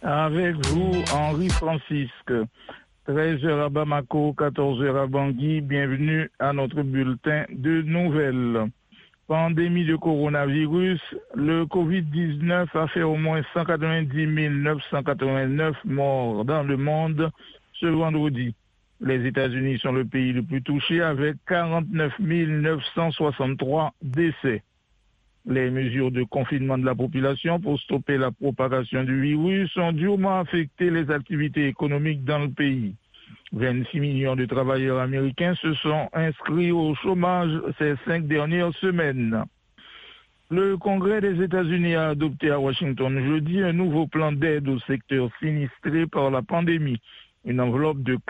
Avec vous, Henri Francisque. 13h à Bamako, 14h à Bangui. Bienvenue à notre bulletin de nouvelles. Pandémie de coronavirus, le Covid-19 a fait au moins 190 989 morts dans le monde ce vendredi. Les États-Unis sont le pays le plus touché avec 49 963 décès. Les mesures de confinement de la population pour stopper la propagation du virus ont durement affecté les activités économiques dans le pays. 26 millions de travailleurs américains se sont inscrits au chômage ces 5 dernières semaines. Le Congrès des États-Unis a adopté à Washington jeudi un nouveau plan d'aide au secteur sinistré par la pandémie, une enveloppe de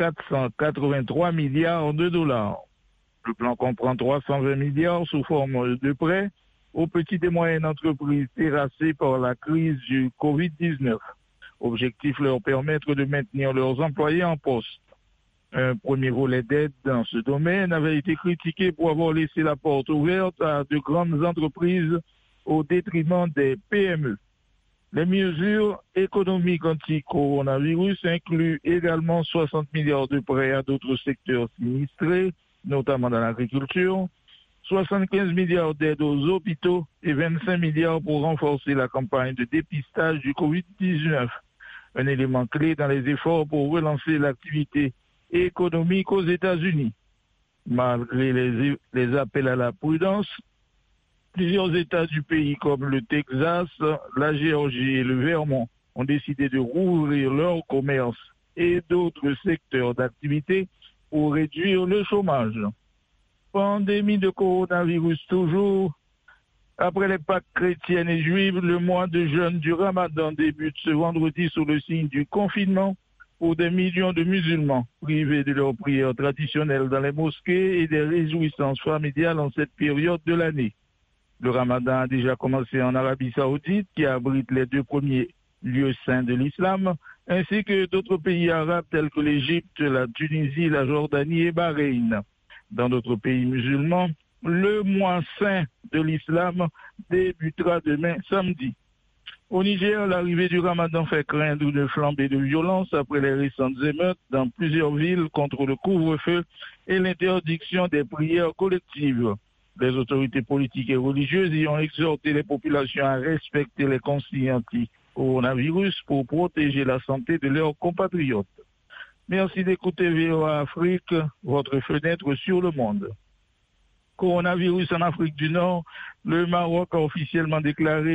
483 milliards de dollars. Le plan comprend 320 milliards sous forme de prêts aux petites et moyennes entreprises terrassées par la crise du Covid-19. Objectif leur permettre de maintenir leurs employés en poste. Un premier volet d'aide dans ce domaine avait été critiqué pour avoir laissé la porte ouverte à de grandes entreprises au détriment des PME. Les mesures économiques anti-coronavirus incluent également 60 milliards de prêts à d'autres secteurs sinistrés, notamment dans l'agriculture, 75 milliards d'aides aux hôpitaux et 25 milliards pour renforcer la campagne de dépistage du Covid-19, un élément clé dans les efforts pour relancer l'activité économique aux États-Unis. Malgré les appels à la prudence, plusieurs États du pays comme le Texas, la Géorgie et le Vermont ont décidé de rouvrir leur commerce et d'autres secteurs d'activité pour réduire le chômage. Pandémie de coronavirus toujours. Après les Pâques chrétiennes et juives, le mois de jeûne du Ramadan débute ce vendredi sous le signe du confinement pour des millions de musulmans privés de leurs prières traditionnelles dans les mosquées et des réjouissances familiales en cette période de l'année. Le Ramadan a déjà commencé en Arabie Saoudite, qui abrite les 2 premiers lieux saints de l'islam, ainsi que d'autres pays arabes tels que l'Égypte, la Tunisie, la Jordanie et Bahreïn. Dans d'autres pays musulmans, le mois saint de l'islam débutera demain samedi. Au Niger, l'arrivée du Ramadan fait craindre une flambée de violence après les récentes émeutes dans plusieurs villes contre le couvre-feu et l'interdiction des prières collectives. Les autorités politiques et religieuses y ont exhorté les populations à respecter les consignes anti-coronavirus pour protéger la santé de leurs compatriotes. Merci d'écouter VOA Afrique, votre fenêtre sur le monde. Coronavirus en Afrique du Nord, le Maroc a officiellement déclaré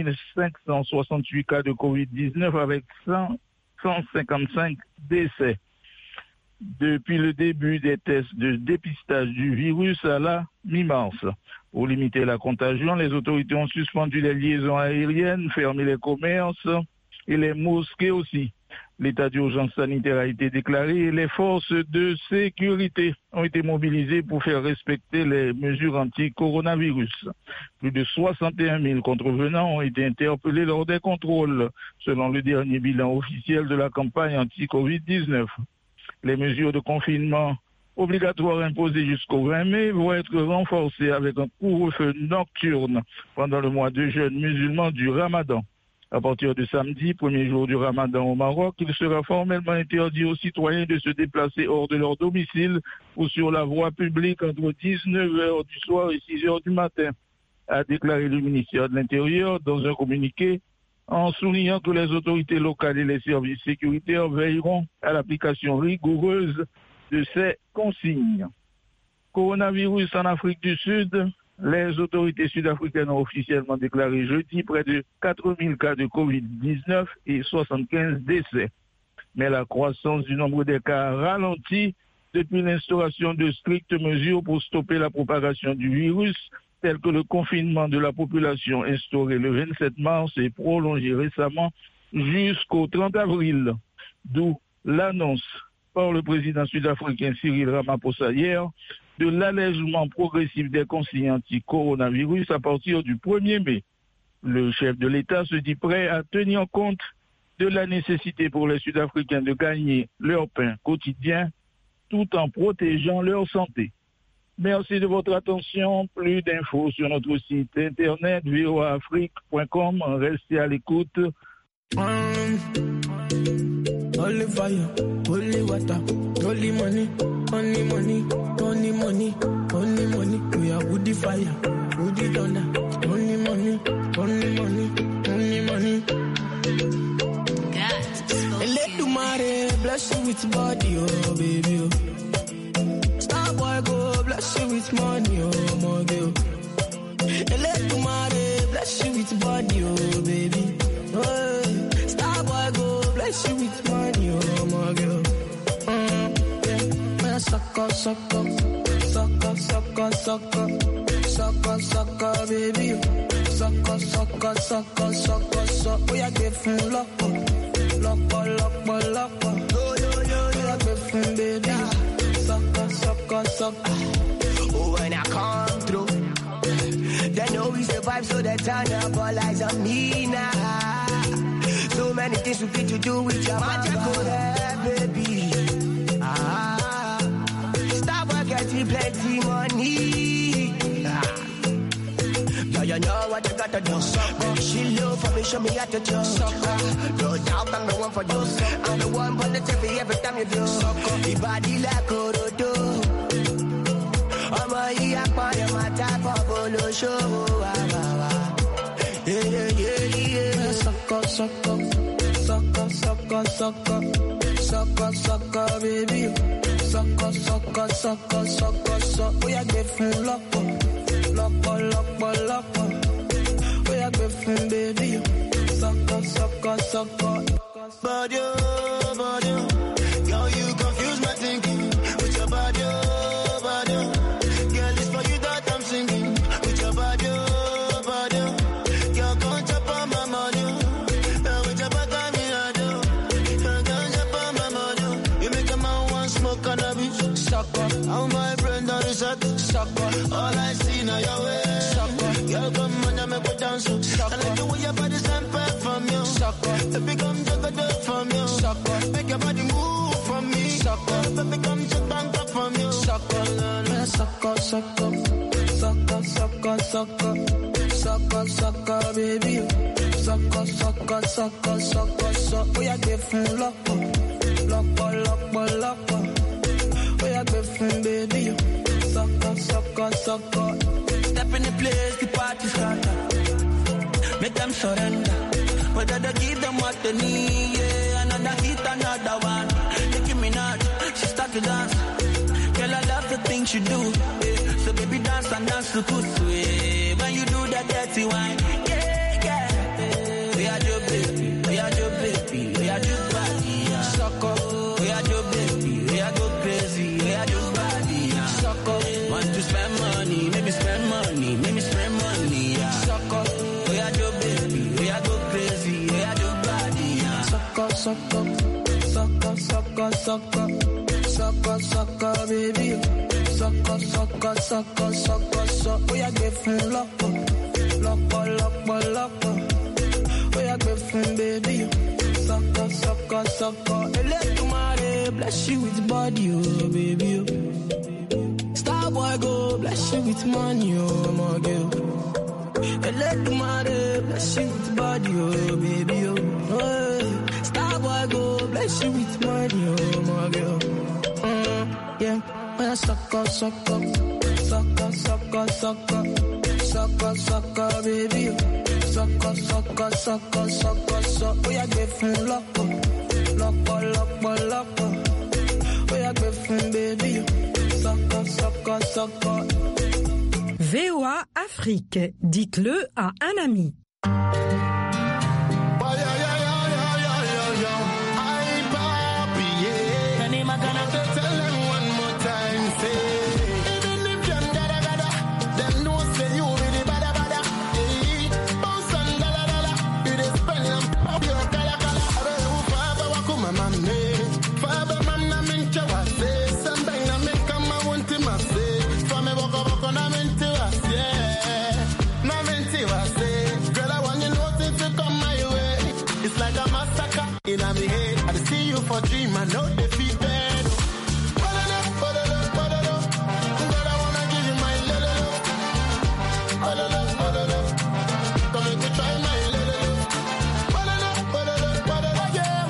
3568 cas de Covid-19 avec 155 décès. Depuis le début des tests de dépistage du virus à la mi-mars. Pour limiter la contagion, les autorités ont suspendu les liaisons aériennes, fermé les commerces et les mosquées aussi. L'état d'urgence sanitaire a été déclaré et les forces de sécurité ont été mobilisées pour faire respecter les mesures anti-coronavirus. Plus de 61 000 contrevenants ont été interpellés lors des contrôles, selon le dernier bilan officiel de la campagne anti-Covid-19. Les mesures de confinement obligatoires imposées jusqu'au 20 mai vont être renforcées avec un couvre-feu nocturne pendant le mois de jeûne musulman du Ramadan. À partir de samedi, premier jour du Ramadan au Maroc, il sera formellement interdit aux citoyens de se déplacer hors de leur domicile ou sur la voie publique entre 19h du soir et 6h du matin, a déclaré le ministère de l'Intérieur dans un communiqué, en soulignant que les autorités locales et les services sécuritaires veilleront à l'application rigoureuse de ces consignes. Coronavirus en Afrique du Sud. Les autorités sud-africaines ont officiellement déclaré jeudi près de 4000 cas de Covid-19 et 75 décès. Mais la croissance du nombre des cas a ralenti depuis l'instauration de strictes mesures pour stopper la propagation du virus, telles que le confinement de la population instauré le 27 mars et prolongé récemment jusqu'au 30 avril. D'où l'annonce par le président sud-africain Cyril Ramaphosa hier de l'allègement progressif des consignes anti-coronavirus à partir du 1er mai. Le chef de l'État se dit prêt à tenir compte de la nécessité pour les Sud-Africains de gagner leur pain quotidien tout en protégeant leur santé. Merci de votre attention. Plus d'infos sur notre site internet voaafrique.com. Restez à l'écoute. holy fire, holy water, holy money, only money, only money, only money. We are woody fire, woody thunder, only money, only money, only money. Let the mare bless you with body, oh baby. Oh. Star boy go bless you with money, oh my girl. Let the mare bless you with body, oh baby. Oh, star boy go bless you with money, oh my girl. Yeah, sucker, sucker, sucker, sucker, sucker, sucker, sucker, baby. Sucker, sucker, sucker, sucker, sucker. We are getting loco, loco, loco, loco. We are getting baby. Sucker, sucker, sucker. Oh, when I come through, they know we survive, so they turn up all eyes on me now. So many things we get to do with your magical hair, baby. Stop getting plenty money. You know what you gotta do. She love for me, show me how to do. No doubt I'm the one for you. I'm the one for the TV every time you do. The body like Orodo. I'm a here for the matter for Bolo show. Yeah. Sucker, sucker, sucker, sucker, sucker, sucker, sucker, baby. Sucker, sucker, sucker, sucker, sucker. We are getting loco. Loco, loco, loco. We are getting baby. Sucker, sucker, sucker. Body, body. Girl, you confuse my thinking with your body, body. Girl, it's for you that I'm singing with your body, body. Girl, come chop on my money. With your back on me, I do. Girl, come chop on my money. You make a man want smoke on the beach. Sucker, how my brain done is up. sucker. All I see now your way. Girl, come on and make me dance. I like the way your body sample from you. Baby, come juggle that from you. Make your body move from me. Baby, come jump back up from you. Sucker, sucker, sucker, sucker, sucker, sucker, sucker, baby. Sucker, sucker, sucker, sucker, sucker. We are getting loco, loco, loco, loco. We are getting baby. Sucker, sucker, sucker. Step in the place, the party starter. Make them surrender. Whether they give them what they need, yeah. Another hit, another one. Nicki Minaj, she start to dance. Girl, I love the things you do, yeah. So baby, dance and dance to kusu, yeah. When you do that dirty wine, yeah, yeah. We are your baby, we are your baby, we are your body, yeah. Sucker, we are your baby, we are go crazy, we are your body, yeah. Sucker, want to spend money, maybe spend money, maybe spend money, yeah. Sucker, we are your baby, we are go crazy, we are your body, yeah. Sucker, sucker, sucker, sucker, sucker, sucker, sucker, baby. Sucker, sucker, sucker, sucker, sucker. We are getting loco, loco, loco, loco. We are getting baby. Sucker, sucker, sucker. Let tomorrow bless you with body, oh baby. Star boy go bless you with money, oh my girl. Let tomorrow bless you with body, oh baby. Oh, star boy go bless you with money, oh my girl. Yeah. Sucker, sucker, sucker, sucker, sucker, sucker, sucker, baby. Sucker, sucker, sucker, sucker, sucker. We are getting loco, loco, loco, loco. We are getting baby. Sucker, sucker, sucker. VOA Afrique, dites-le à un ami. In my head, I see you for dream, I know the